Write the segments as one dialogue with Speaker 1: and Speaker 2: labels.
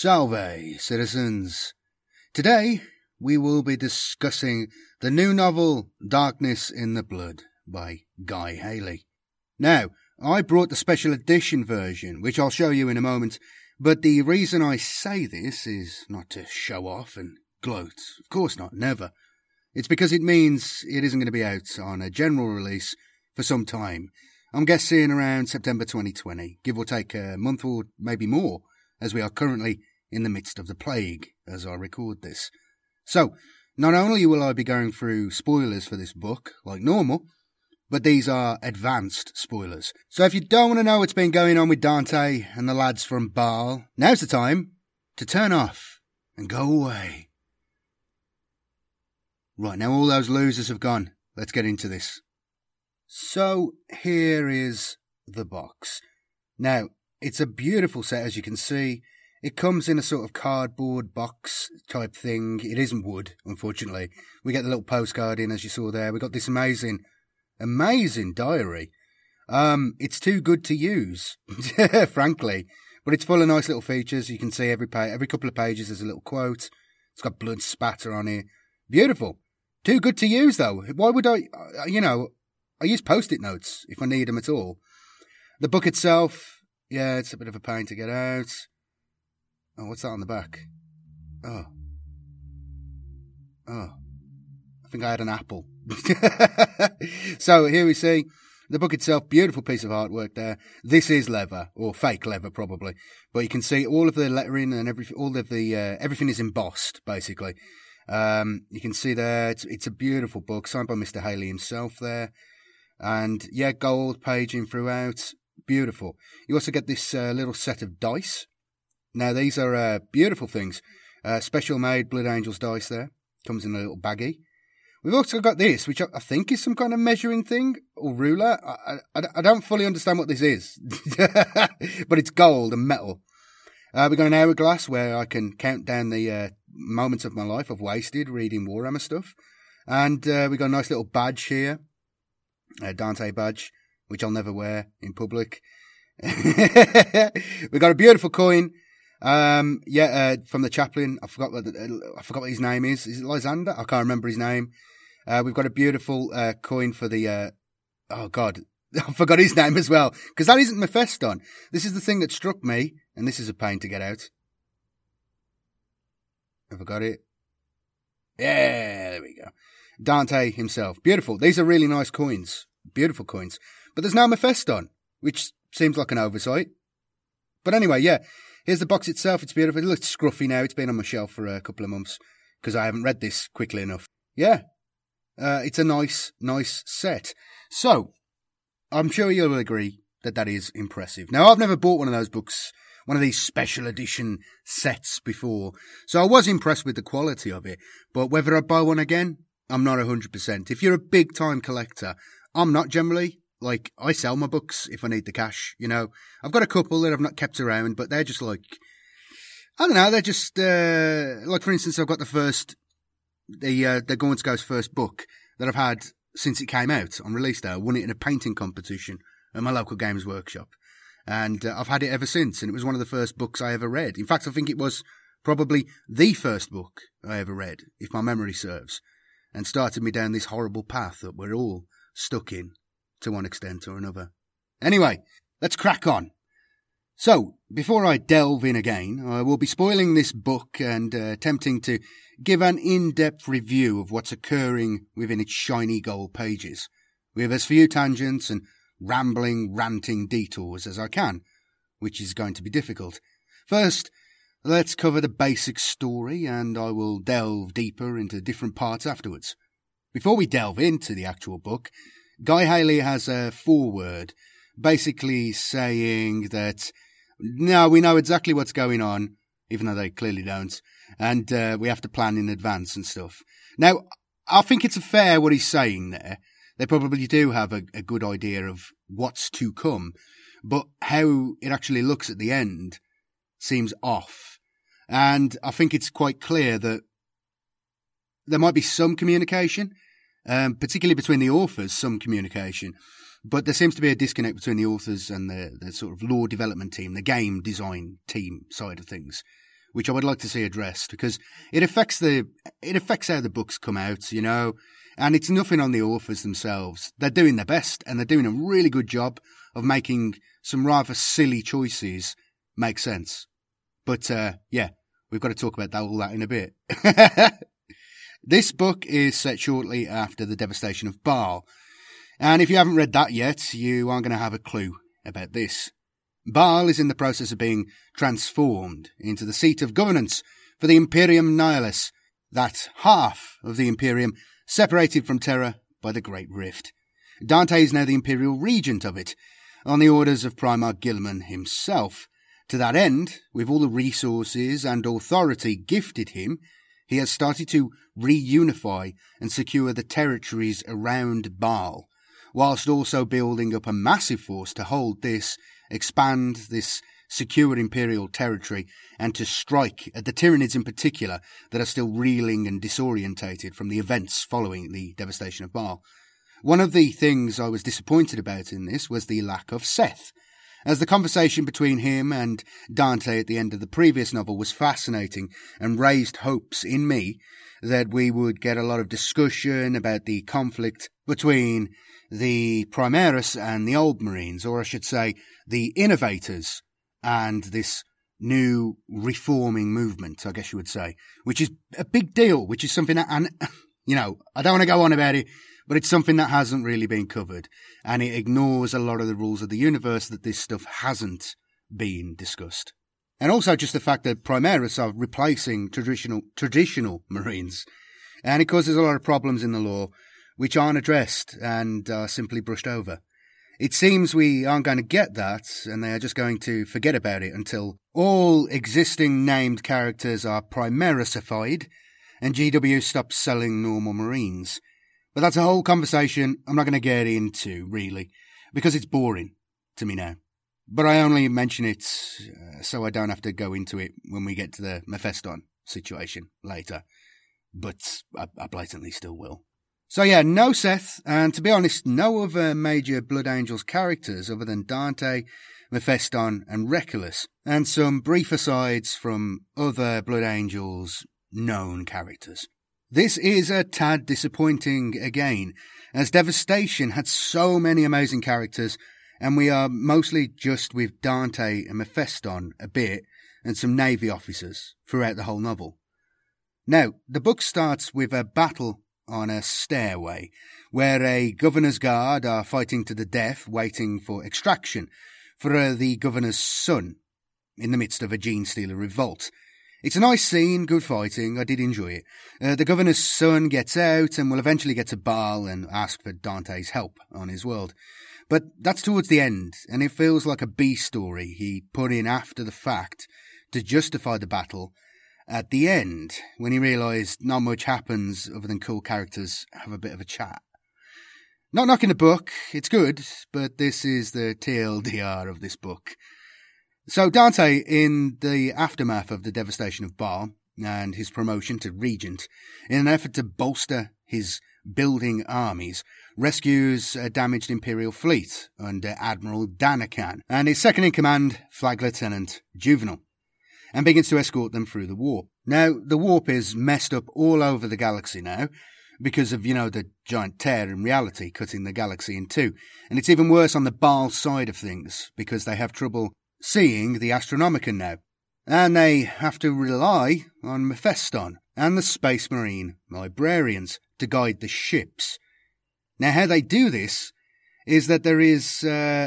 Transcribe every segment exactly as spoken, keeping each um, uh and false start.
Speaker 1: Salve, citizens. Today, we will be discussing the new novel, Darkness in the Blood, by Guy Haley. Now, I brought the special edition version, which I'll show you in a moment, but the reason I say this is not to show off and gloat. Of course not, never. It's because it means it isn't going to be out on a general release for some time. I'm guessing around September twenty twenty, give or take a month or maybe more, as we are currently in the midst of the plague as I record this. So, not only will I be going through spoilers for this book, like normal, but these are advanced spoilers. So if you don't want to know what's been going on with Dante and the lads from Baal, now's the time to turn off and go away. Right, now all those losers have gone. Let's get into this. So, here is the box. Now, it's a beautiful set, as you can see. It comes in a sort of cardboard box type thing. It isn't wood, unfortunately. We get the little postcard in, as you saw there. We got this amazing, amazing diary. Um, it's too good to use, frankly. But it's full of nice little features. You can see every page, every couple of pages there's a little quote. It's got blood spatter on it. Beautiful. Too good to use, though. Why would I, you know, I use post-it notes if I need them at all. The book itself, yeah, it's a bit of a pain to get out. Oh, what's that on the back? Oh. Oh. I think I had an apple. So here we see the book itself, beautiful piece of artwork there. This is leather, or fake leather probably. But you can see all of the lettering and every, all of the, uh, everything is embossed, basically. Um, you can see there, it's, it's a beautiful book, signed by Mister Haley himself there. And yeah, gold paging throughout. Beautiful. You also get this uh, little set of dice. Now, these are uh, beautiful things. Uh, special made Blood Angels dice there. Comes in a little baggie. We've also got this, which I think is some kind of measuring thing or ruler. I, I, I don't fully understand what this is. But it's gold and metal. Uh, we've got an hourglass where I can count down the uh, moments of my life I've wasted reading Warhammer stuff. And uh, we've got a nice little badge here. A Dante badge, which I'll never wear in public. We've got a beautiful coin. Um, yeah, uh, from the chaplain. I forgot what the, I forgot what his name is. Is it Lysander? I can't remember his name. Uh, we've got a beautiful uh, coin for the. Uh, oh God, I forgot his name as well, because that isn't Mephiston. This is the thing that struck me, and this is a pain to get out. Have I got it? Yeah, there we go. Dante himself. Beautiful. These are really nice coins. Beautiful coins. But there's no Mephiston, which seems like an oversight. But anyway, yeah. Here's the box itself. It's beautiful. It looks scruffy now. It's been on my shelf for a couple of months because I haven't read this quickly enough. Yeah. Uh, it's a nice, nice set. So, I'm sure you'll agree that that is impressive. Now, I've never bought one of those books, one of these special edition sets before. So I was impressed with the quality of it. But whether I buy one again, I'm not one hundred percent. If you're a big-time collector, I'm not generally. Like, I sell my books if I need the cash, you know. I've got a couple that I've not kept around, but they're just like, I don't know, they're just, uh, like, for instance, I've got the first, the, uh, the Gaunt's Ghost first book that I've had since it came out on release day. I won it in a painting competition at my local games workshop. And uh, I've had it ever since, and it was one of the first books I ever read. In fact, I think it was probably the first book I ever read, if my memory serves, and started me down this horrible path that we're all stuck in to one extent or another. Anyway, let's crack on. So, before I delve in again, I will be spoiling this book and uh, attempting to give an in-depth review of what's occurring within its shiny gold pages, with as few tangents and rambling, ranting detours as I can, which is going to be difficult. First, let's cover the basic story, and I will delve deeper into different parts afterwards. Before we delve into the actual book, Guy Haley has a foreword, basically saying that, no, we know exactly what's going on, even though they clearly don't, and uh, we have to plan in advance and stuff. Now, I think it's fair what he's saying there. They probably do have a, a good idea of what's to come, but how it actually looks at the end seems off. And I think it's quite clear that there might be some communication, um, particularly between the authors, some communication. But there seems to be a disconnect between the authors and the, the sort of lore development team, the game design team side of things, which I would like to see addressed, because it affects the it affects how the books come out, you know, and it's nothing on the authors themselves. They're doing their best, and they're doing a really good job of making some rather silly choices make sense. But, uh, yeah, we've got to talk about that, all that in a bit. This book is set shortly after the devastation of Baal, and if you haven't read that yet, you aren't going to have a clue about this. Baal is in the process of being transformed into the seat of governance for the Imperium Nihilus, that half of the Imperium separated from Terra by the Great Rift. Dante is now the Imperial Regent of it, on the orders of Primarch Guilliman himself. To that end, with all the resources and authority gifted him, he has started to reunify and secure the territories around Baal, whilst also building up a massive force to hold this, expand this secure imperial territory, and to strike at the Tyranids in particular that are still reeling and disorientated from the events following the devastation of Baal. One of the things I was disappointed about in this was the lack of Seth, as the conversation between him and Dante at the end of the previous novel was fascinating and raised hopes in me that we would get a lot of discussion about the conflict between the Primaris and the Old Marines, or I should say the Innovators and this new reforming movement, I guess you would say, which is a big deal, which is something that, and you know, I don't want to go on about it, but it's something that hasn't really been covered, and it ignores a lot of the rules of the universe that this stuff hasn't been discussed. And also just the fact that Primaris are replacing traditional traditional Marines, and it causes a lot of problems in the lore which aren't addressed and are simply brushed over. It seems we aren't going to get that, and they are just going to forget about it until all existing named characters are Primarisified and G W stops selling normal Marines. But that's a whole conversation I'm not going to get into, really, because it's boring to me now. But I only mention it uh, so I don't have to go into it when we get to the Mephiston situation later. But I, I blatantly still will. So yeah, no Seth, and to be honest, no other major Blood Angels characters other than Dante, Mephiston and Reculus, and some brief asides from other Blood Angels known characters. This is a tad disappointing again, as Devastation had so many amazing characters, and we are mostly just with Dante and Mephiston a bit, and some Navy officers throughout the whole novel. Now, the book starts with a battle on a stairway, where a governor's guard are fighting to the death, waiting for extraction for uh, the governor's son, in the midst of a Genestealer revolt. It's a nice scene, good fighting, I did enjoy it. Uh, the governor's son gets out and will eventually get to Baal and ask for Dante's help on his world. But that's towards the end, and it feels like a B-story he put in after the fact to justify the battle at the end, when he realised not much happens other than cool characters have a bit of a chat. Not knocking the book, it's good, but this is the T L D R of this book. So Dante, in the aftermath of the devastation of Baal and his promotion to regent, in an effort to bolster his building armies, rescues a damaged Imperial fleet under Admiral Danakan and his second-in-command, Flag Lieutenant Juvenal, and begins to escort them through the warp. Now, the warp is messed up all over the galaxy now, because of, you know, the giant tear in reality cutting the galaxy in two. And it's even worse on the Baal side of things, because they have trouble seeing the Astronomicon now. And they have to rely on Mephiston and the Space Marine librarians to guide the ships. Now, how they do this is that there is uh,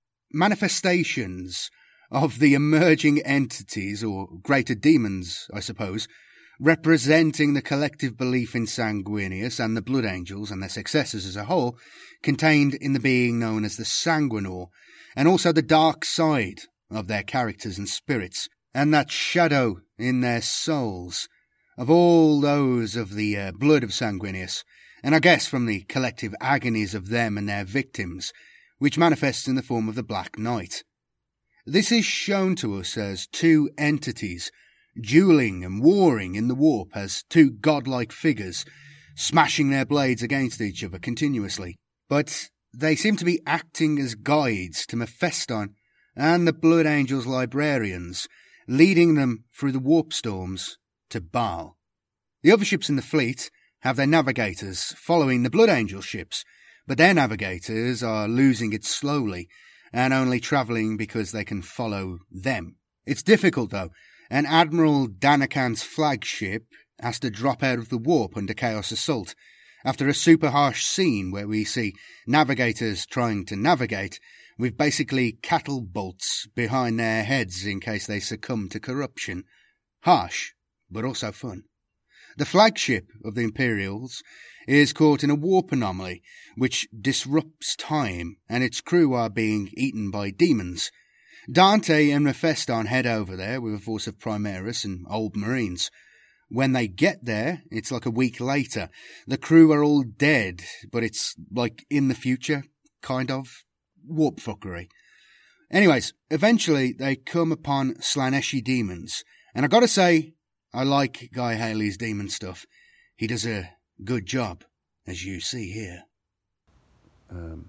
Speaker 1: manifestations of the emerging entities, or greater demons, I suppose, representing the collective belief in Sanguinius and the Blood Angels and their successors as a whole, contained in the being known as the Sanguinor, and also the dark side of their characters and spirits, and that shadow in their souls of all those of the uh, blood of Sanguinius, and I guess from the collective agonies of them and their victims, which manifests in the form of the Black Knight. This is shown to us as two entities, duelling and warring in the warp as two godlike figures, smashing their blades against each other continuously. But they seem to be acting as guides to Mephiston and the Blood Angels librarians, leading them through the warp storms to Baal. The other ships in the fleet have their navigators following the Blood Angel ships, but their navigators are losing it slowly and only travelling because they can follow them. It's difficult though, and Admiral Danakan's flagship has to drop out of the warp under Chaos Assault after a super harsh scene where we see navigators trying to navigate with basically cattle bolts behind their heads in case they succumb to corruption. Harsh, but also fun. The flagship of the Imperials is caught in a warp anomaly which disrupts time, and its crew are being eaten by demons. Dante and Mephiston head over there with a force of Primaris and old Marines. When they get there, it's like a week later. The crew are all dead, but it's like in the future, kind of. Warp fuckery. Anyways, eventually they come upon Slaaneshi demons, and I gotta say, I like Guy Haley's demon stuff. He does a good job, as you see here.
Speaker 2: Um.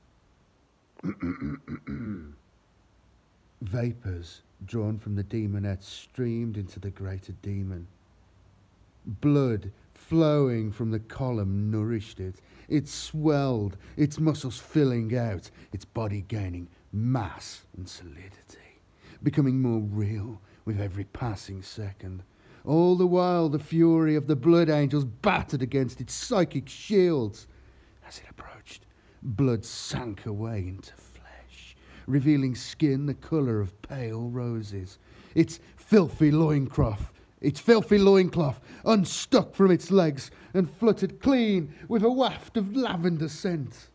Speaker 2: Vapours drawn from the demonette streamed into the greater demon. Blood flowing from the column nourished it. It swelled, its muscles filling out, its body gaining mass and solidity, becoming more real with every passing second. All the while the fury of the Blood Angels battered against its psychic shields. As it approached, blood sank away into flesh, revealing skin the colour of pale roses. Its filthy loincloth Its filthy loincloth unstuck from its legs and fluttered clean with a waft of lavender scent.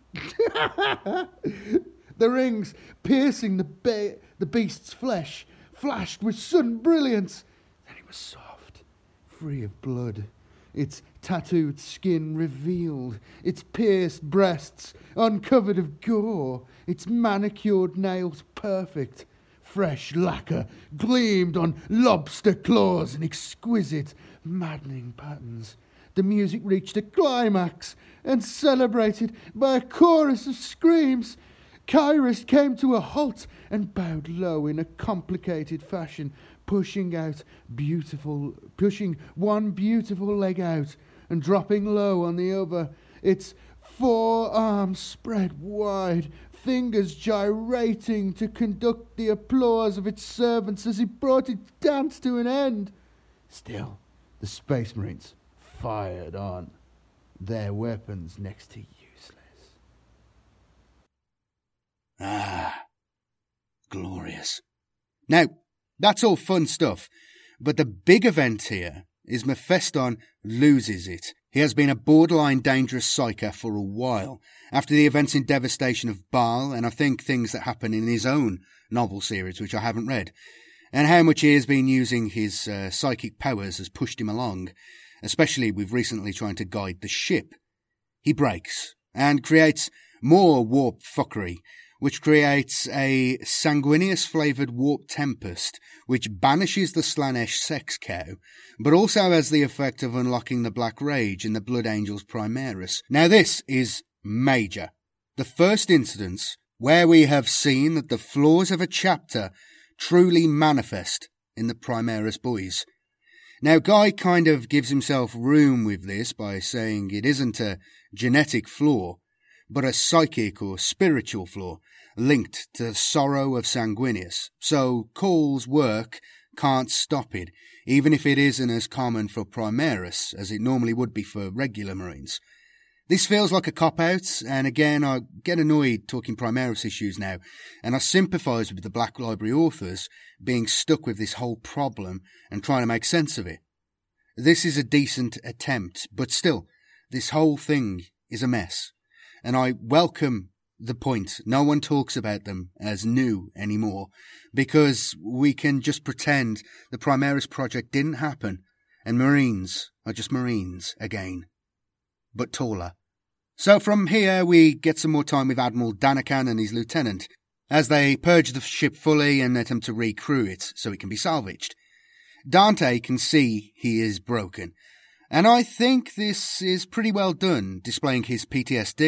Speaker 2: The rings, piercing the, be- the beast's flesh, flashed with sudden brilliance. Then it was soft, free of blood, its tattooed skin revealed, its pierced breasts uncovered of gore, its manicured nails perfect. Fresh lacquer gleamed on lobster claws in exquisite, maddening patterns. The music reached a climax, and celebrated by a chorus of screams, Kyrus came to a halt and bowed low in a complicated fashion, pushing out beautiful, pushing one beautiful leg out and dropping low on the other, its forearms spread wide, fingers gyrating to conduct the applause of its servants as he brought its dance to an end. Still, the Space Marines fired on, their weapons next to useless.
Speaker 1: Ah, glorious. Now, that's all fun stuff, but the big event here is Mephiston loses it. He has been a borderline dangerous psyker for a while, after the events in Devastation of Baal, and I think things that happen in his own novel series, which I haven't read, and how much he has been using his uh, psychic powers has pushed him along, especially with recently trying to guide the ship. He breaks, and creates more warp fuckery, which creates a sanguineous-flavoured warp tempest, which banishes the Slaanesh sex cow, but also has the effect of unlocking the Black Rage in the Blood Angels Primaris. Now this is major. The first instance where we have seen that the flaws of a chapter truly manifest in the Primaris boys. Now Guy kind of gives himself room with this by saying it isn't a genetic flaw, but a psychic or spiritual flaw linked to the sorrow of Sanguinius. So Call's work can't stop it, even if it isn't as common for Primaris as it normally would be for regular Marines. This feels like a cop-out, and again I get annoyed talking Primaris issues now, and I sympathise with the Black Library authors being stuck with this whole problem and trying to make sense of it. This is a decent attempt, but still, this whole thing is a mess. And I welcome the point no one talks about them as new anymore, because we can just pretend the Primaris project didn't happen and Marines are just Marines again, but taller. So from here we get some more time with Admiral Danakan and his lieutenant as they purge the ship fully and attempt to recrew it so it can be salvaged. Dante can see he is broken, and I think this is pretty well done, displaying his P T S D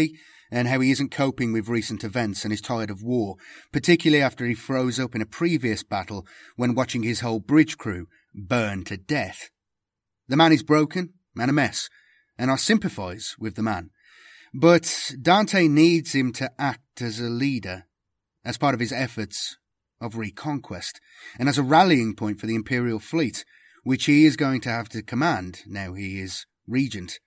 Speaker 1: and how he isn't coping with recent events and is tired of war, particularly after he froze up in a previous battle when watching his whole bridge crew burn to death. The man is broken and a mess, and I sympathise with the man. But Dante needs him to act as a leader, as part of his efforts of reconquest, and as a rallying point for the Imperial fleet, which he is going to have to command now he is regent.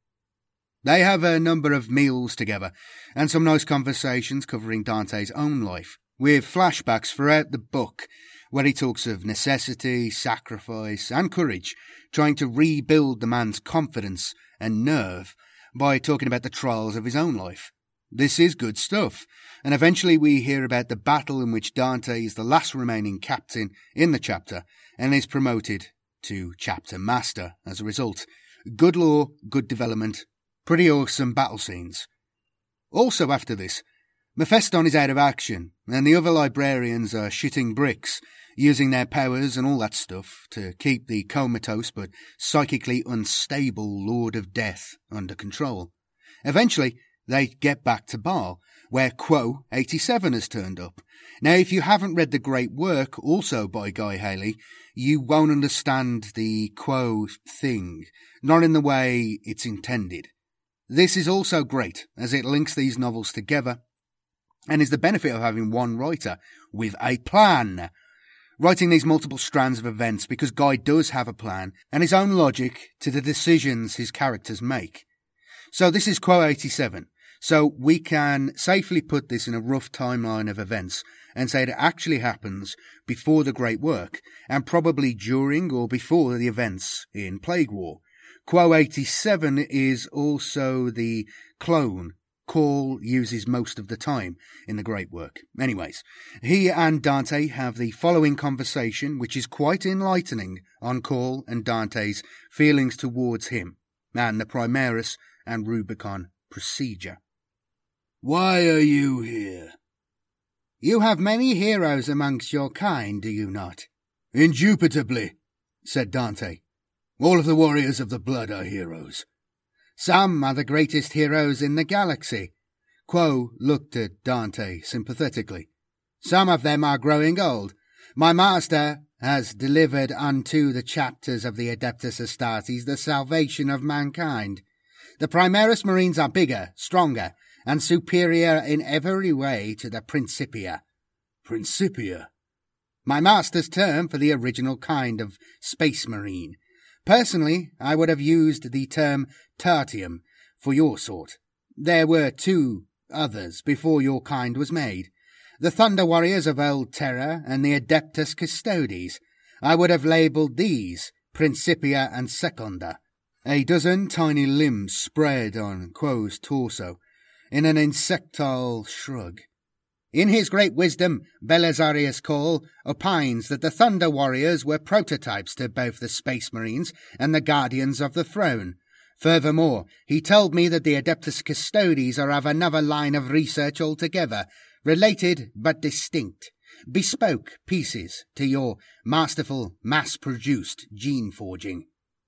Speaker 1: They have a number of meals together, and some nice conversations covering Dante's own life, with flashbacks throughout the book, where he talks of necessity, sacrifice, and courage, trying to rebuild the man's confidence and nerve by talking about the trials of his own life. This is good stuff, and eventually we hear about the battle in which Dante is the last remaining captain in the chapter, and is promoted to chapter master as a result. Good lore, good development, pretty awesome battle scenes. Also after this, Mephiston is out of action, and the other librarians are shooting bricks, using their powers and all that stuff to keep the comatose but psychically unstable Lord of Death under control. Eventually, they get back to Baal, where Quo eighty-seven has turned up. Now, if you haven't read the great work, also by Guy Haley, you won't understand the Quo thing, not in the way it's intended. This is also great, as it links these novels together, and is the benefit of having one writer with a plan. Writing these multiple strands of events because Guy does have a plan and his own logic to the decisions his characters make. So this is Quo eighty-seven, so we can safely put this in a rough timeline of events and say it actually happens before the Great Work, and probably during or before the events in Plague War. Quo eighty-seven is also the clone Call uses most of the time in the Great Work. Anyways, he and Dante have the following conversation, which is quite enlightening on Call and Dante's feelings towards him, and the Primaris and Rubicon procedure.
Speaker 3: Why are you here?
Speaker 1: You have many heroes amongst your kind, do you not?
Speaker 3: Indubitably, said Dante. All of the warriors of the blood are heroes.
Speaker 1: Some are the greatest heroes in the galaxy. Quo looked at Dante sympathetically. Some of them are growing old. My master has delivered unto the chapters of the Adeptus Astartes the salvation of mankind. The Primaris Marines are bigger, stronger, and superior in every way to the Principia.
Speaker 3: Principia?
Speaker 1: My master's term for the original kind of Space Marine. Personally, I would have used the term tertium for your sort. There were two others before your kind was made. The Thunder Warriors of Old Terra and the Adeptus Custodes. I would have labelled these Principia and Secunda. A dozen tiny limbs spread on Quo's torso in an insectile shrug. In his great wisdom, Belisarius Call opines that the Thunder Warriors were prototypes to both the Space Marines and the Guardians of the Throne. Furthermore, he told me that the Adeptus Custodes are of another line of research altogether, related but distinct, bespoke pieces to your masterful, mass-produced gene forging.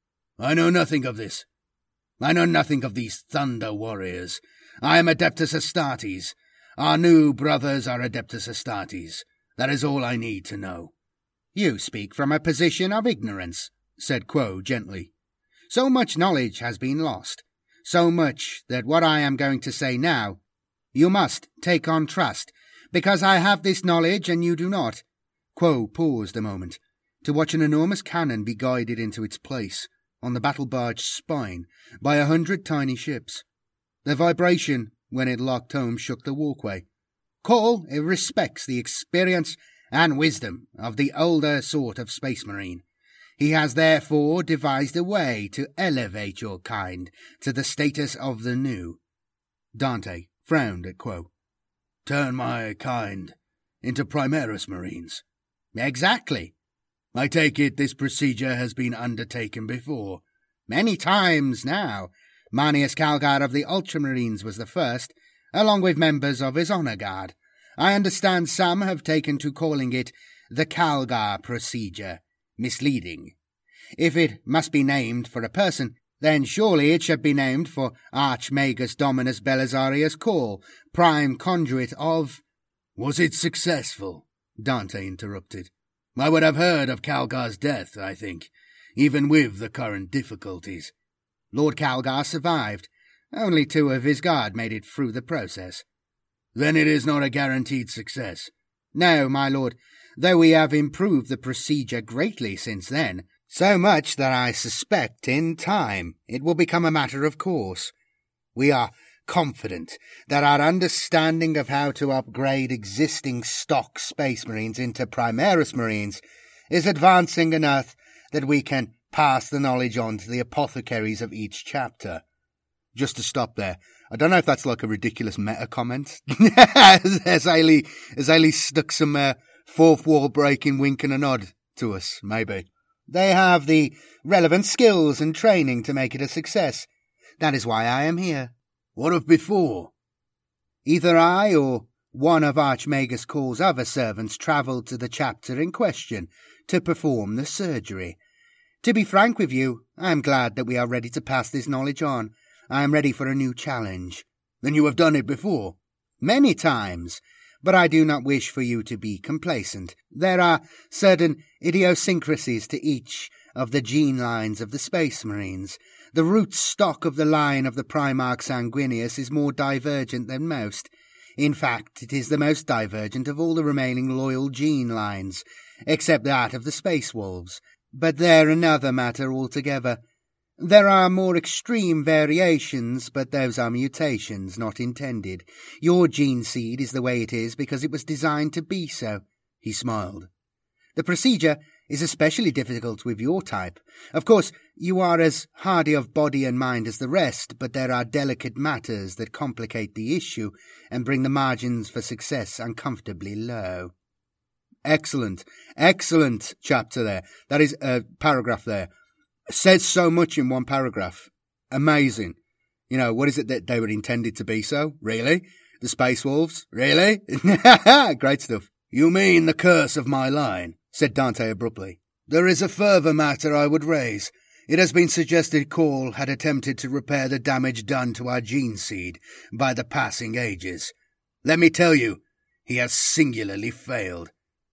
Speaker 3: I know nothing of this. I know nothing of these Thunder Warriors. I am Adeptus Astartes. Our new brothers are Adeptus Astartes. That is all I need to know.
Speaker 1: You speak from a position of ignorance, said Quo gently. So much knowledge has been lost, so much that what I am going to say now, you must take on trust, because I have this knowledge and you do not. Quo paused a moment, to watch an enormous cannon be guided into its place on the battle barge's spine by a hundred tiny ships. The vibration, when it locked home, shook the walkway. Call it respects the experience and wisdom of the older sort of Space Marine. He has therefore devised a way to elevate your kind to the status of the new. Dante frowned at Quo.
Speaker 3: Turn my kind into Primaris Marines.
Speaker 1: Exactly.
Speaker 3: I take it this procedure has been undertaken before.
Speaker 1: Many times now. Marneus Calgar of the Ultramarines was the first, along with members of his honour guard. I understand some have taken to calling it the Calgar procedure. Misleading. If it must be named for a person,
Speaker 3: Then surely it should be named for Archmagus Dominus Belisarius Cawl, prime conduit of— Was it successful? Dante interrupted. I would have heard of Calgar's death, I think, even with the current difficulties. Lord Calgar survived. Only two of his guard made it through the process. Then it is not a guaranteed success. No, my lord, though we have improved the procedure greatly since then, so much that I suspect in time it will become a matter of course. We are confident that our understanding of how to upgrade existing stock Space Marines into Primaris Marines is advancing enough that we can pass the knowledge on to the apothecaries of each chapter. Just to stop there, I don't know if that's like a ridiculous meta comment. as Ailey, as Ailey stuck some uh, fourth wall breaking wink and a nod to us, maybe. They have the relevant skills and training to make it a success. That is why I am here. What of before? Either I or one of Archmagus Cawl's other servants travelled to the chapter in question to perform the surgery. To be frank with you, I am glad that we are ready to pass this knowledge on. I am ready for a new challenge. Then you have done it before? Many times, but I do not wish for you to be complacent. There are certain idiosyncrasies to each of the gene lines of the Space Marines. The root stock of the line of the Primarch Sanguinius is more divergent than most. In fact, it is the most divergent of all the remaining loyal gene lines, except that of the Space Wolves. But they're another matter altogether. There are more extreme variations, but those are mutations, not intended. Your gene seed is the way it is because it was designed to be so. He smiled. The procedure is especially difficult with your type. Of course, you are as hardy of body and mind as the rest, but there are delicate matters that complicate the issue and bring the margins for success uncomfortably low. Excellent, excellent chapter there. That is a paragraph there. Says so much in one paragraph. Amazing. You know, what is it that they were intended to be so? Really? The Space Wolves? Really? Great stuff. You mean the curse of my line, said Dante abruptly. There is a further matter I would raise. It has been suggested Cawl had attempted to repair the damage done to our gene seed by the passing ages. Let me tell you, he has singularly failed.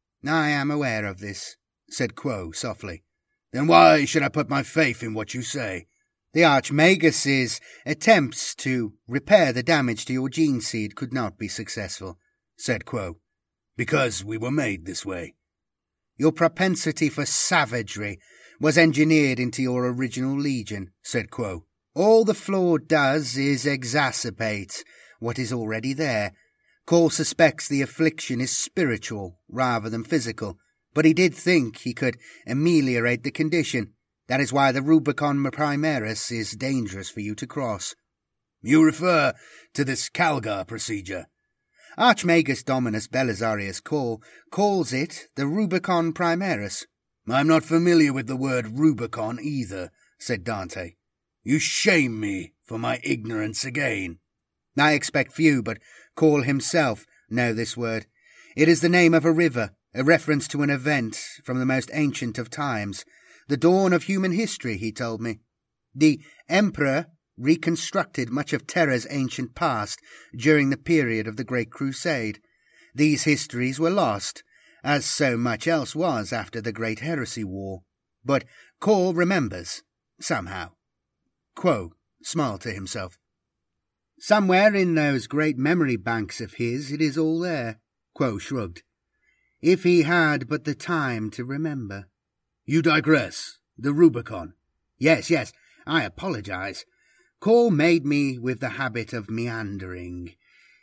Speaker 3: I am aware of this, said Quo softly. Then why should I put my faith in what you say? The Archmagus's attempts to repair the damage to your gene seed could not be successful, said Quo. Because we were made this way. Your propensity for savagery was engineered into your original legion, said Quo. All the flaw does is exacerbate what is already there. Cawl suspects the affliction is spiritual rather than physical, but he did think he could ameliorate the condition. That is why the Rubicon Primaris is dangerous for you to cross. You refer to this Calgar procedure. Archmagus Dominus Belisarius Cawl calls it the Rubicon Primaris. I'm not familiar with the word Rubicon either, said Dante. You shame me for my ignorance again. I expect few, but Cawl himself know this word. It is the name of a river, a reference to an event from the most ancient of times, the dawn of human history, he told me. The Emperor reconstructed much of Terra's ancient past during the period of the Great Crusade. These histories were lost, as so much else was after the Great Heresy War. But Cawl remembers, somehow. Quo smiled to himself. Somewhere in those great memory banks of his it is all there, Quo shrugged. If he had but the time to remember. You digress. The Rubicon. Yes, yes, I apologize. Cawl made me with the habit of meandering.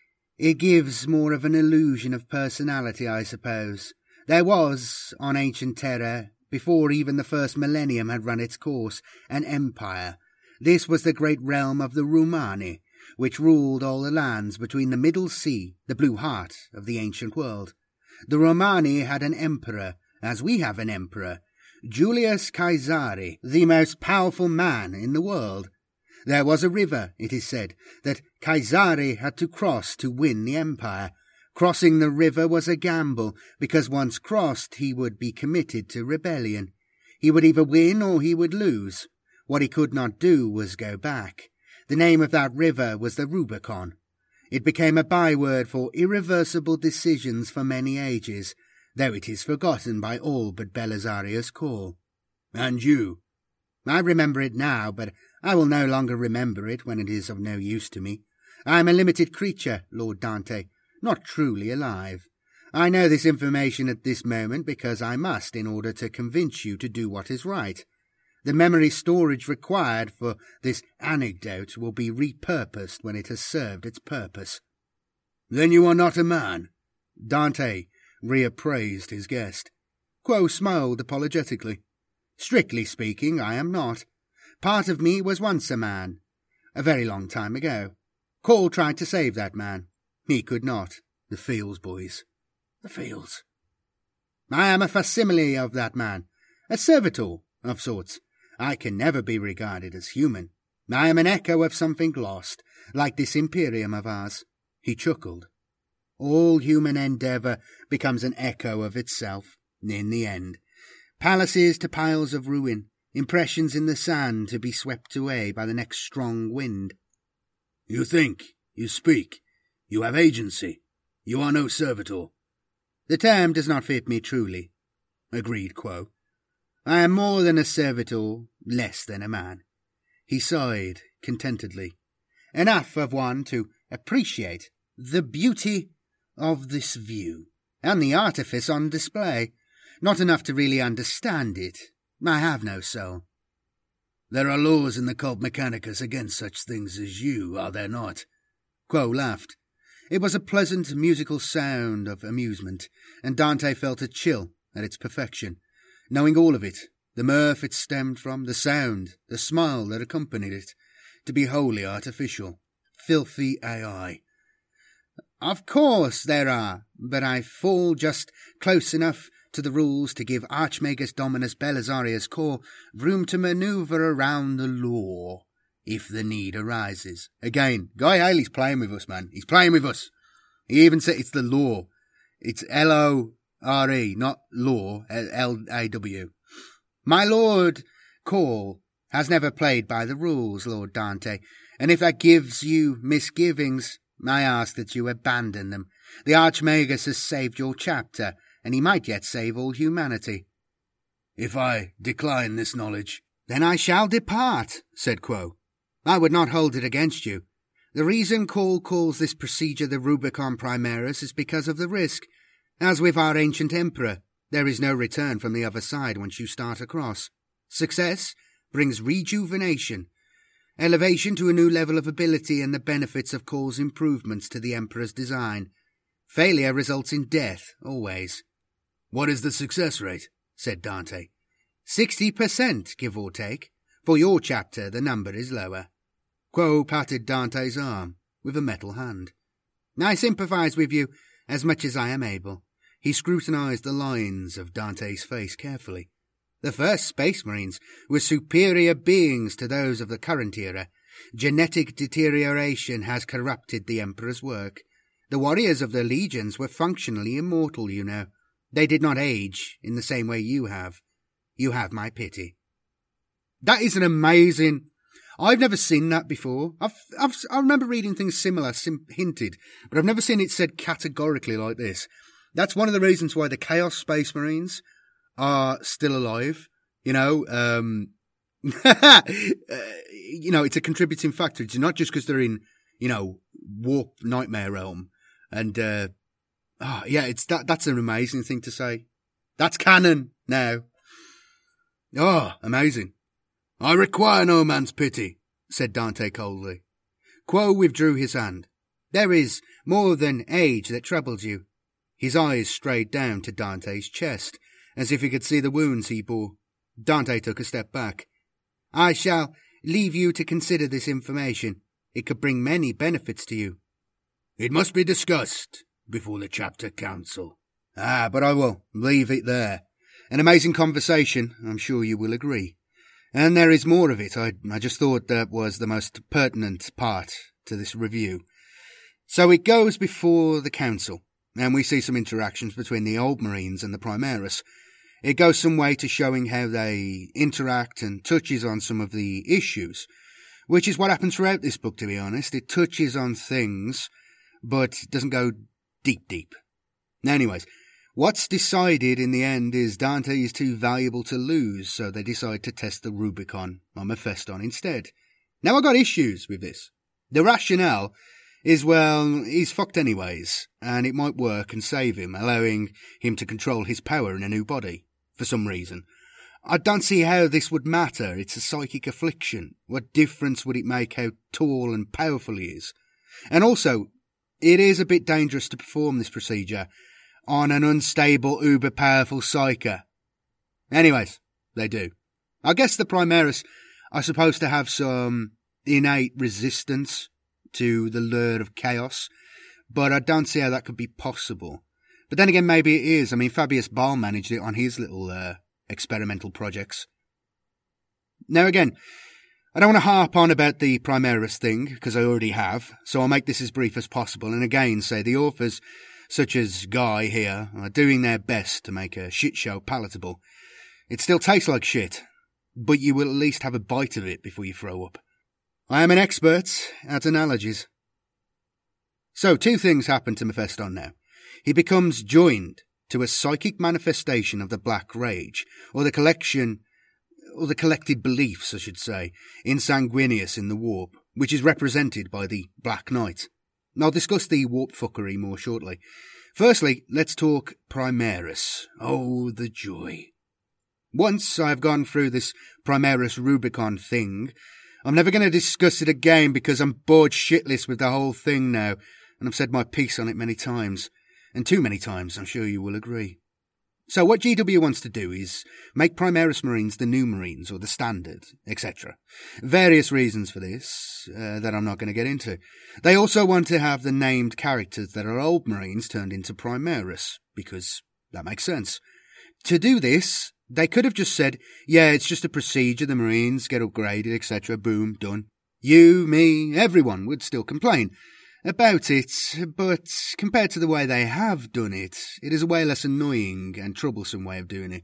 Speaker 3: It gives more of an illusion of personality, I suppose. There was, on ancient Terra, before even the first millennium had run its course, an empire. This was the great realm of the Rumani, which ruled all the lands between the Middle Sea, the blue heart of the ancient world. The Romani had an emperor, as we have an emperor, Julius Caesari, the most powerful man in the world. There was a river, it is said, that Caesari had to cross to win the empire. Crossing the river was a gamble, because once crossed he would be committed to rebellion. He would either win or he would lose. What he could not do was go back. The name of that river was the Rubicon. It became a byword for irreversible decisions for many ages, though it is forgotten by all but Belisarius Cawl. And you? I remember it now, but I will no longer remember it when it is of no use to me. I am a limited creature, Lord Dante, not truly alive. I know this information at this moment because I must in order to convince you to do what is right. The memory storage required for this anecdote will be repurposed when it has served its purpose. Then you are not a man? Dante reappraised his guest. Quo smiled apologetically. Strictly speaking, I am not. Part of me was once a man, a very long time ago. Cawl tried to save that man. He could not. The Fields boys. The Fields. I am a facsimile of that man, a servitor of sorts. I can never be regarded as human. I am an echo of something lost, like this Imperium of ours. He chuckled. All human endeavour becomes an echo of itself, in the end. Palaces to piles of ruin, impressions in the sand to be swept away by the next strong wind. You think, you speak, you have agency. You are no servitor. The term does not fit me truly, agreed Quo. I am more than a servitor, less than a man. He sighed contentedly. Enough of one to appreciate the beauty of this view, and the artifice on display. Not enough to really understand it. I have no soul. There are laws in the Cult Mechanicus against such things as you, are there not? Quo laughed. It was a pleasant musical sound of amusement, and Dante felt a chill at its perfection, knowing all of it, the mirth it stemmed from, the sound, the smile that accompanied it, to be wholly artificial, filthy A I. Of course there are, but I fall just close enough to the rules to give Archmagus Dominus Belisarius Cawl room to manoeuvre around the law, if the need arises. Again, Guy Haley's playing with us, man. He's playing with us. He even said it's the law. It's L O R E, not law, L A W. My Lord Cawl has never played by the rules, Lord Dante, and if that gives you misgivings, I ask that you abandon them. The Archmagus has saved your chapter, and he might yet save all humanity. If I decline this knowledge, then I shall depart, said Quo. I would not hold it against you. The reason Cawl calls this procedure the Rubicon Primaris is because of the risk. As with our ancient emperor, there is no return from the other side once you start across. Success brings rejuvenation, elevation to a new level of ability and the benefits of Cawl's improvements to the emperor's design. Failure results in death, always. What is the success rate? Said Dante. Sixty percent, give or take. For your chapter, the number is lower. Quo patted Dante's arm with a metal hand. I sympathise with you as much as I am able. He scrutinised the lines of Dante's face carefully. The first Space Marines were superior beings to those of the current era. Genetic deterioration has corrupted the Emperor's work. The warriors of the legions were functionally immortal, you know. They did not age in the same way you have. You have my pity. That is an amazing... I've never seen that before. I've, I've, I remember reading things similar, sim- hinted, but I've never seen it said categorically like this. That's one of the reasons why the Chaos Space Marines are still alive. You know, um, uh, you know, it's a contributing factor. It's not just because they're in, you know, warp nightmare realm. And, uh, oh, yeah, it's that, that's an amazing thing to say. That's canon now. Oh, amazing. I require no man's pity, said Dante coldly. Quo withdrew his hand. There is more than age that troubles you. His eyes strayed down to Dante's chest, as if he could see the wounds he bore. Dante took a step back. I shall leave you to consider this information. It could bring many benefits to you. It must be discussed before the chapter council. Ah, but I will leave it there. An amazing conversation, I'm sure you will agree. And there is more of it. I, I just thought that was the most pertinent part to this review. So it goes before the council, and we see some interactions between the old Marines and the Primaris.
Speaker 1: It goes some way to showing how they interact and touches on some of the issues, which is what happens throughout this book, to be honest. It touches on things, but doesn't go deep, deep. Anyways, what's decided in the end is Dante is too valuable to lose, so they decide to test the Rubicon on Mephiston instead. Now, I got issues with this. The rationale is, well, he's fucked anyways, and it might work and save him, allowing him to control his power in a new body, for some reason. I don't see how this would matter. It's a psychic affliction. What difference would it make how tall and powerful he is? And also, it is a bit dangerous to perform this procedure on an unstable, uber-powerful psyker. Anyways, they do. I guess the Primaris are supposed to have some innate resistance to the lure of chaos, but I don't see how that could be possible. But then again, maybe it is. I mean, Fabius Ball managed it on his little uh, experimental projects. Now again, I don't want to harp on about the Primaris thing, because I already have, so I'll make this as brief as possible, and again say the authors, such as Guy here, are doing their best to make a shit show palatable. It still tastes like shit, but you will at least have a bite of it before you throw up. I am an expert at analogies. So, two things happen to Mephiston now. He becomes joined to a psychic manifestation of the Black Rage, or the collection, or the collected beliefs, I should say, in Sanguinius in the Warp, which is represented by the Black Knight. I'll discuss the warp fuckery more shortly. Firstly, let's talk Primaris. Oh, the joy. Once I've gone through this Primaris Rubicon thing, I'm never going to discuss it again because I'm bored shitless with the whole thing now, and I've said my piece on it many times. And too many times, I'm sure you will agree. So what G W wants to do is make Primaris Marines the new Marines, or the Standard, et cetera. Various reasons for this uh, that I'm not going to get into. They also want to have the named characters that are old Marines turned into Primaris, because that makes sense. To do this, they could have just said, yeah, it's just a procedure, the Marines get upgraded, et cetera, boom, done. You, me, everyone would still complain about it, but compared to the way they have done it, it is a way less annoying and troublesome way of doing it.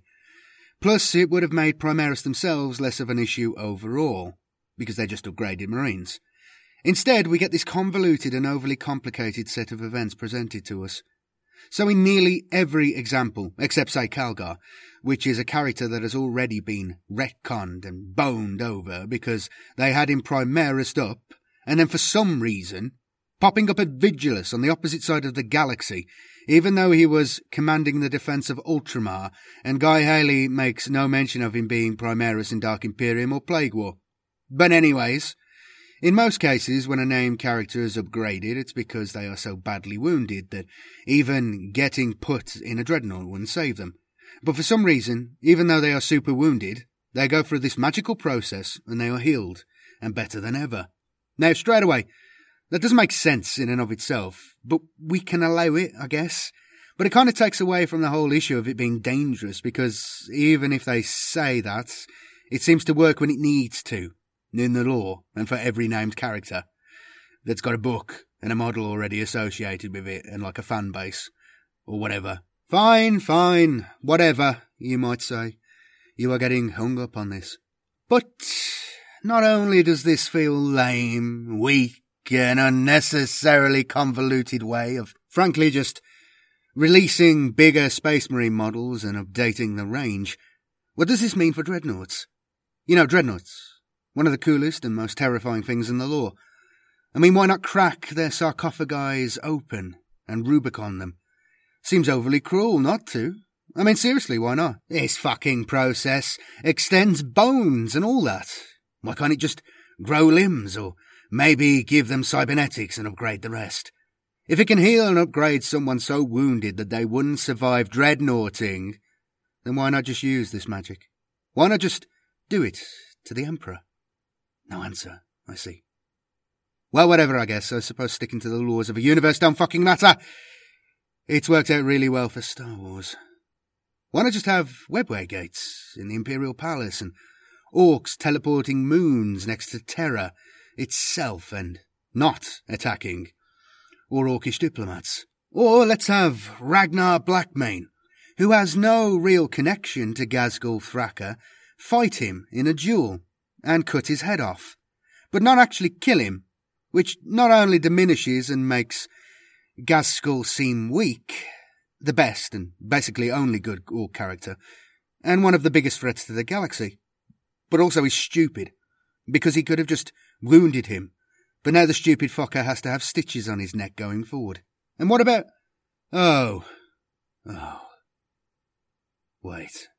Speaker 1: Plus, it would have made Primaris themselves less of an issue overall, because they just upgraded Marines. Instead, we get this convoluted and overly complicated set of events presented to us. So in nearly every example, except say Calgar, which is a character that has already been retconned and boned over because they had him Primarised up, and then for some reason popping up at Vigilus on the opposite side of the galaxy, even though he was commanding the defence of Ultramar, and Guy Haley makes no mention of him being Primaris in Dark Imperium or Plague War. But anyways, in most cases when a named character is upgraded, it's because they are so badly wounded that even getting put in a dreadnought wouldn't save them. But for some reason, even though they are super wounded, they go through this magical process and they are healed, and better than ever. Now, straight away, that doesn't make sense in and of itself, but we can allow it, I guess. But it kind of takes away from the whole issue of it being dangerous, because even if they say that, it seems to work when it needs to, in the lore, and for every named character that's got a book and a model already associated with it, and like a fan base, or whatever. Fine, fine, whatever, you might say. You are getting hung up on this. But not only does this feel lame, weak, an unnecessarily convoluted way of, frankly, just releasing bigger Space Marine models and updating the range, what does this mean for dreadnoughts? You know, dreadnoughts, one of the coolest and most terrifying things in the lore. I mean, why not crack their sarcophagi open and Rubicon them? Seems overly cruel not to. I mean, seriously, why not? This fucking process extends bones and all that. Why can't it just grow limbs, or maybe give them cybernetics and upgrade the rest? If it can heal and upgrade someone so wounded that they wouldn't survive dreadnoughting, then why not just use this magic? Why not just do it to the Emperor? No answer, I see. Well, whatever, I guess. I suppose sticking to the laws of a universe don't fucking matter. It's worked out really well for Star Wars. Why not just have webway gates in the Imperial Palace and orcs teleporting moons next to Terra itself and not attacking, or orcish diplomats? Or let's have Ragnar Blackmane, who has no real connection to Ghazghkull Thraka, fight him in a duel and cut his head off, but not actually kill him, which not only diminishes and makes Ghazghkull seem weak, the best and basically only good orc character, and one of the biggest threats to the galaxy, but also is stupid, because he could have just wounded him, but now the stupid fucker has to have stitches on his neck going forward. And what about... Oh. Oh. Wait.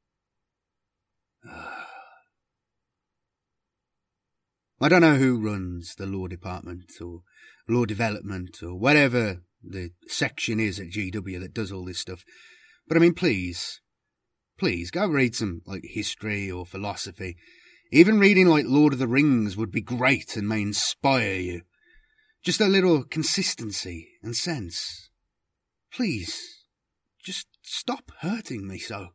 Speaker 1: Oh. I don't know who runs the law department or law development or whatever the section is at G W that does all this stuff, but I mean, please, please go read some like history or philosophy. Even reading like Lord of the Rings would be great and may inspire you. Just a little consistency and sense. Please, just stop hurting me so.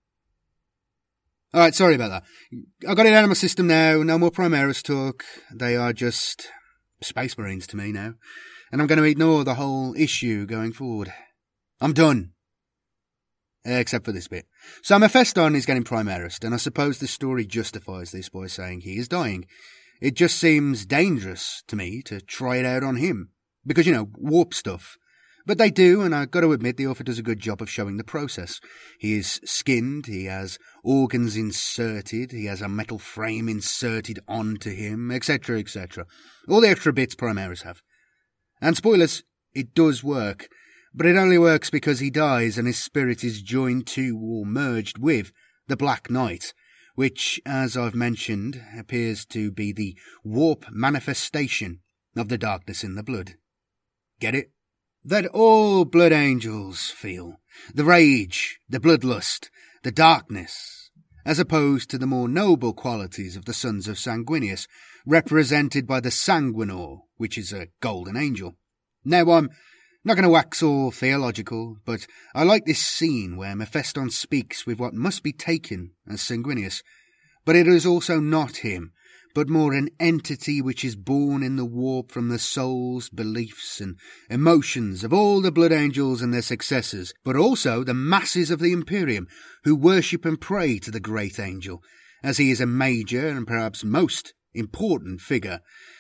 Speaker 1: Alright, sorry about that. I got it out of my system now. No more Primaris talk. They are just Space Marines to me now. And I'm going to ignore the whole issue going forward. I'm done. Except for this bit. So Mephiston is getting Primaris, and I suppose the story justifies this by saying he is dying. It just seems dangerous to me to try it out on him. Because, you know, warp stuff. But they do, and I've got to admit the author does a good job of showing the process. He is skinned, he has organs inserted, he has a metal frame inserted onto him, et cetera, et cetera. All the extra bits Primaris have. And spoilers, it does work, but it only works because he dies and his spirit is joined to or merged with the Black Knight, which, as I've mentioned, appears to be the warp manifestation of the darkness in the blood. Get it? That all blood angels feel. The rage, the bloodlust, the darkness, as opposed to the more noble qualities of the sons of Sanguinius, represented by the Sanguinor, which is a golden angel. Now, I'm not going to wax all theological, but I like this scene where Mephiston speaks with what must be taken as Sanguinius, but it is also not him, but more an entity which is born in the warp from the souls, beliefs, and emotions of all the blood angels and their successors, but also the masses of the Imperium, who worship and pray to the great angel, as he is a major and perhaps most important figure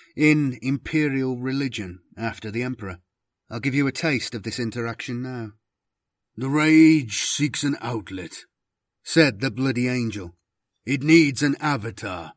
Speaker 1: in imperial religion after the Emperor. I'll give you a taste of this interaction now.
Speaker 3: "The rage seeks an outlet," said the bloody angel. "It needs an avatar.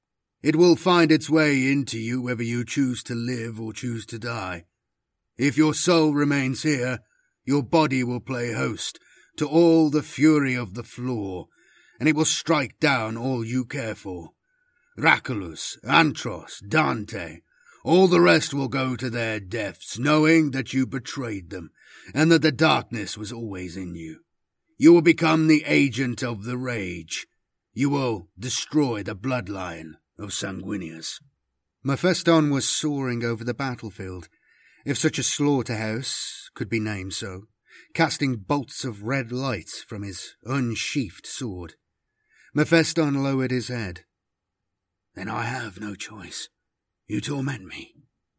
Speaker 3: It will find its way into you whether you choose to live or choose to die. If your soul remains here, your body will play host to all the fury of the floor, and it will strike down all you care for. Raculus, Antros, Dante, all the rest will go to their deaths, knowing that you betrayed them, and that the darkness was always in you. You will become the agent of the rage. You will destroy the bloodline of Sanguinius."
Speaker 1: Mephiston was soaring over the battlefield, if such a slaughterhouse could be named so, casting bolts of red light from his unsheathed sword. Mephiston lowered his head.
Speaker 3: "Then I have no choice. You torment me."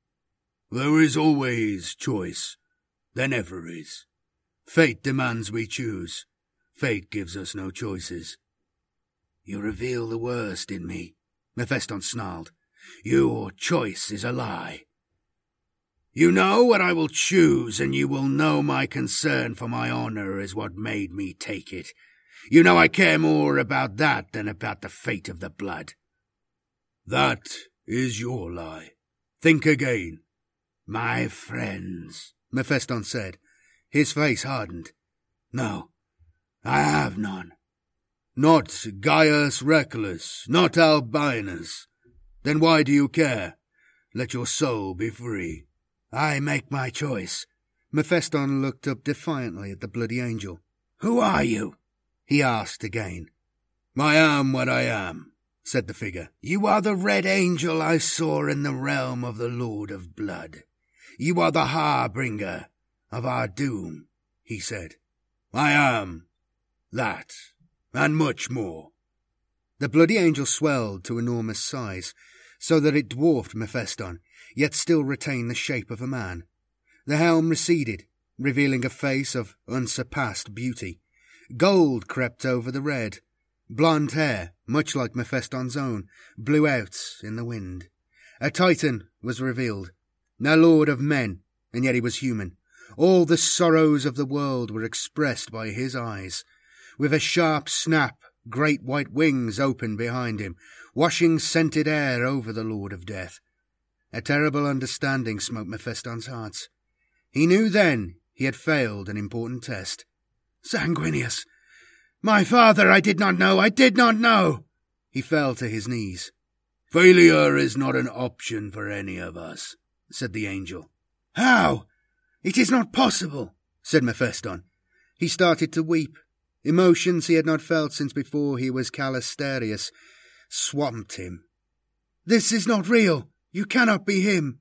Speaker 3: "There is always choice. There never is. Fate demands we choose. Fate gives us no choices." "You reveal the worst in me," Mephiston snarled. "Your choice is a lie. You know what I will choose, and you will know my concern for my honor is what made me take it. You know I care more about that than about the fate of the blood." "That is your lie. Think again." "My friends," Mephiston said. His face hardened. "No, I have none." "Not Gaius Reckless, not Albinus. Then why do you care? Let your soul be free." "I make my choice."
Speaker 1: Mephiston looked up defiantly at the bloody angel.
Speaker 3: "Who are you?"
Speaker 1: he asked again.
Speaker 3: "I am what I am," said the figure.
Speaker 4: "You are the red angel I saw in the realm of the Lord of Blood. You are the harbinger of our doom," he said.
Speaker 3: "I am that, and much more."
Speaker 1: The bloody angel swelled to enormous size, so that it dwarfed Mephiston, yet still retained the shape of a man. The helm receded, revealing a face of unsurpassed beauty. Gold crept over the red. Blonde hair, much like Mephiston's own, blew out in the wind. A Titan was revealed, a lord of men, and yet he was human. All the sorrows of the world were expressed by his eyes. With a sharp snap, great white wings opened behind him, washing scented air over the Lord of Death. A terrible understanding smote Mephiston's heart. He knew then he had failed an important test.
Speaker 4: Sanguinius! My father, I did not know, I did not know!
Speaker 1: He fell to his knees.
Speaker 3: Failure is not an option for any of us, said the angel.
Speaker 4: How? It is not possible, said Mephiston.
Speaker 1: He started to weep. Emotions he had not felt since before he was Callisterius swamped him.
Speaker 4: This is not real. You cannot be him.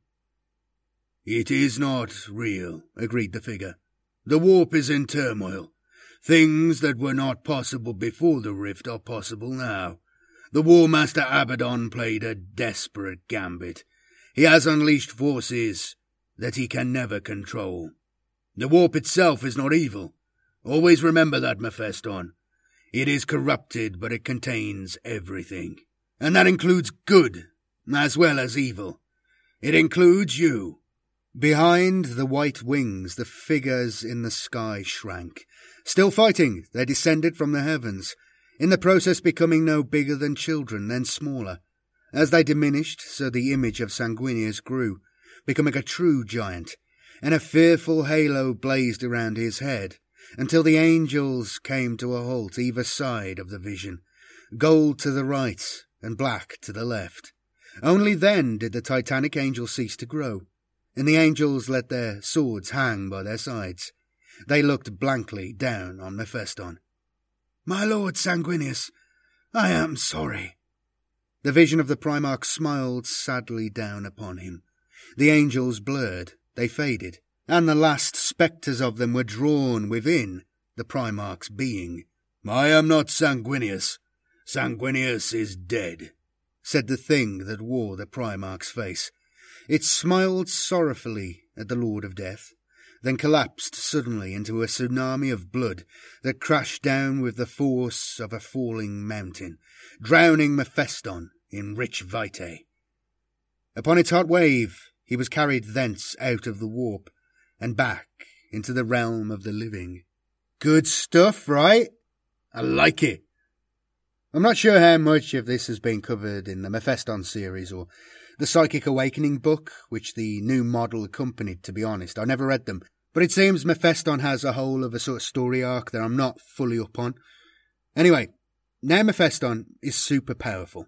Speaker 3: It is not real, agreed the figure. The warp is in turmoil. Things that were not possible before the rift are possible now. The War Master Abaddon played a desperate gambit. He has unleashed forces that he can never control. The warp itself is not evil. Always remember that, Mephiston. It is corrupted, but it contains everything. And that includes good, as well as evil. It includes you.
Speaker 1: Behind the white wings, the figures in the sky shrank. Still fighting, they descended from the heavens, in the process becoming no bigger than children, then smaller. As they diminished, so the image of Sanguinius grew, becoming a true giant, and a fearful halo blazed around his head, until the angels came to a halt either side of the vision, gold to the right and black to the left. Only then did the titanic angel cease to grow, and the angels let their swords hang by their sides. They looked blankly down on Mephiston.
Speaker 4: My lord Sanguinius, I am sorry.
Speaker 1: The vision of the Primarch smiled sadly down upon him. The angels blurred, they faded, and the last spectres of them were drawn within the Primarch's being.
Speaker 3: I am not Sanguinius. Sanguinius is dead,
Speaker 1: said the thing that wore the Primarch's face. It smiled sorrowfully at the Lord of Death, then collapsed suddenly into a tsunami of blood that crashed down with the force of a falling mountain, drowning Mephiston in rich vitae. Upon its hot wave he was carried thence out of the warp, and back into the realm of the living. Good stuff, right?
Speaker 3: I like it.
Speaker 1: I'm not sure how much of this has been covered in the Mephiston series or the Psychic Awakening book, which the new model accompanied, to be honest. I never read them. But it seems Mephiston has a whole of a sort of story arc that I'm not fully up on. Anyway, now Mephiston is super powerful.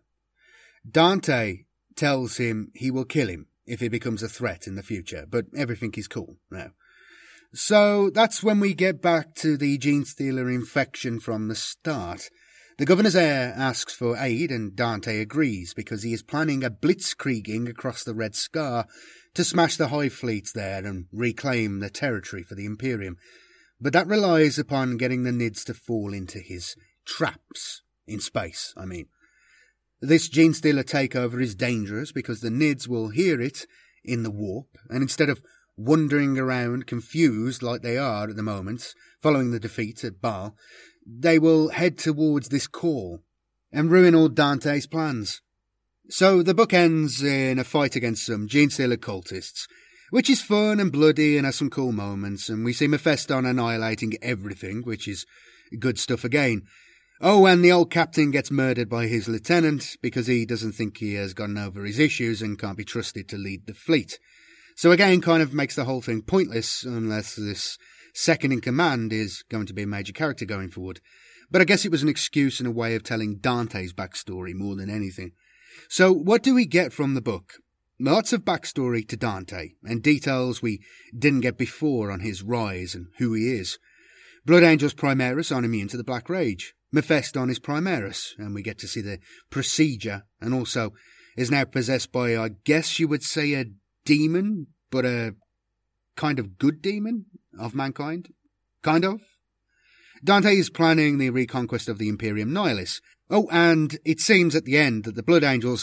Speaker 1: Dante tells him he will kill him if he becomes a threat in the future, but everything is cool now. So that's when we get back to the Genestealer infection from the start. The governor's heir asks for aid, and Dante agrees because he is planning a blitzkrieging across the Red Scar to smash the Hive fleets there and reclaim the territory for the Imperium. But that relies upon getting the Nids to fall into his traps, in space, I mean. This Genestealer takeover is dangerous because the Nids will hear it in the warp, and instead of wandering around confused like they are at the moment, following the defeat at Baal, they will head towards this call and ruin all Dante's plans. So the book ends in a fight against some Genestealer cultists, which is fun and bloody and has some cool moments, and we see Mephiston annihilating everything, which is good stuff again. Oh, and the old captain gets murdered by his lieutenant because he doesn't think he has gotten over his issues and can't be trusted to lead the fleet. So again, kind of makes the whole thing pointless unless this second in command is going to be a major character going forward. But I guess it was an excuse and a way of telling Dante's backstory more than anything. So what do we get from the book? Lots of backstory to Dante, and details we didn't get before on his rise and who he is. Blood Angels Primaris aren't immune to the Black Rage. Mephiston is Primaris, and we get to see the procedure, and also is now possessed by, I guess you would say, a demon, but a kind of good demon of mankind. Kind of. Dante is planning the reconquest of the Imperium Nihilus. Oh, and it seems at the end that the Blood Angels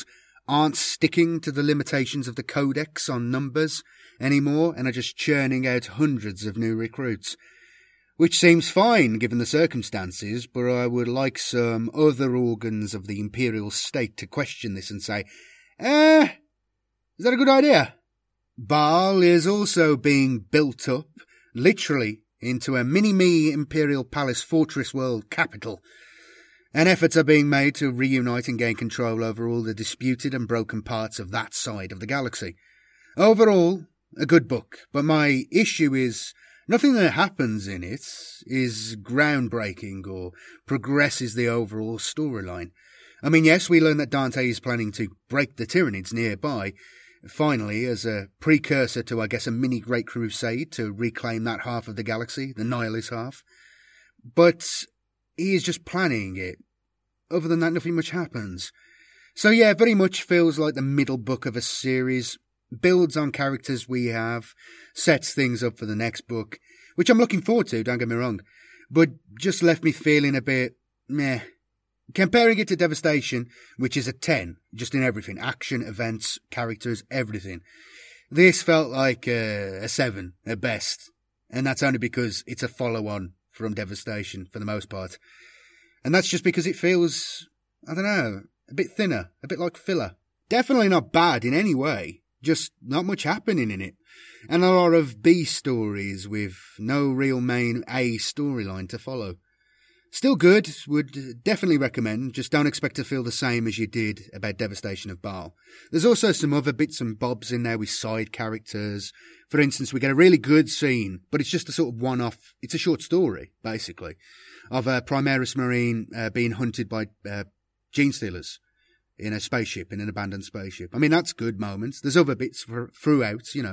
Speaker 1: aren't sticking to the limitations of the codex on numbers anymore and are just churning out hundreds of new recruits. Which seems fine given the circumstances, but I would like some other organs of the imperial state to question this and say, eh, is that a good idea? Baal is also being built up, literally, into a mini-me Imperial Palace Fortress World capital, and efforts are being made to reunite and gain control over all the disputed and broken parts of that side of the galaxy. Overall, a good book, but my issue is nothing that happens in it is groundbreaking or progresses the overall storyline. I mean, yes, we learn that Dante is planning to break the Tyranids nearby, finally, as a precursor to, I guess, a mini Great Crusade to reclaim that half of the galaxy, the Nihilist half. But he is just planning it. Other than that, nothing much happens. So yeah, very much feels like the middle book of a series, builds on characters we have, sets things up for the next book, which I'm looking forward to, don't get me wrong, but just left me feeling a bit meh. Comparing it to Devastation, which is a ten, just in everything, action, events, characters, everything. This felt like a, a seven at best, and that's only because it's a follow-on from Devastation for the most part. And that's just because it feels, I don't know, a bit thinner, a bit like filler. Definitely not bad in any way, just not much happening in it. And a lot of B stories with no real main A storyline to follow. Still good, would definitely recommend, just don't expect to feel the same as you did about Devastation of Baal. There's also some other bits and bobs in there with side characters. For instance, we get a really good scene, but it's just a sort of one-off, it's a short story, basically, of uh, Primaris Marine uh, being hunted by uh, gene stealers in a spaceship, in an abandoned spaceship. I mean, that's good moments. There's other bits for, throughout, you know.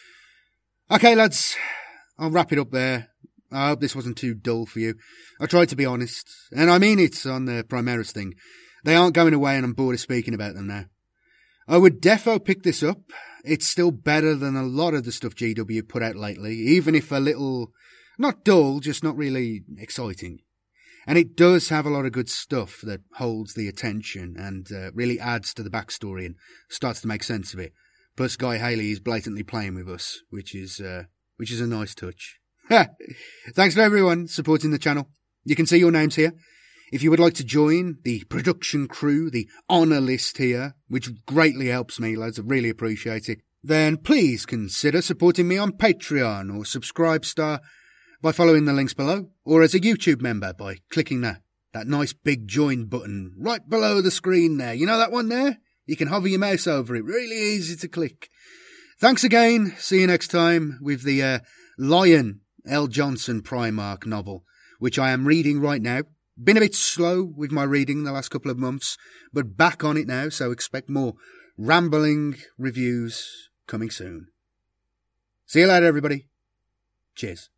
Speaker 1: Okay, lads, I'll wrap it up there. I hope this wasn't too dull for you. I tried to be honest, and I mean it on the Primaris thing. They aren't going away and I'm bored of speaking about them now. I would defo pick this up. It's still better than a lot of the stuff G W put out lately, even if a little, not dull, just not really exciting. And it does have a lot of good stuff that holds the attention and uh, really adds to the backstory and starts to make sense of it. Plus Guy Haley is blatantly playing with us, which is, uh, which is a nice touch. Thanks for everyone supporting the channel. You can see your names here. If you would like to join the production crew, the honour list here, which greatly helps me, lads, I really appreciate it, then please consider supporting me on Patreon or Subscribestar by following the links below, or as a YouTube member by clicking that, that nice big join button right below the screen there. You know that one there? You can hover your mouse over it. Really easy to click. Thanks again. See you next time with the uh, Lion L. Johnson Primarch novel, which I am reading right now. Been a bit slow with my reading the last couple of months, but back on it now, so expect more rambling reviews coming soon. See you later, everybody. Cheers.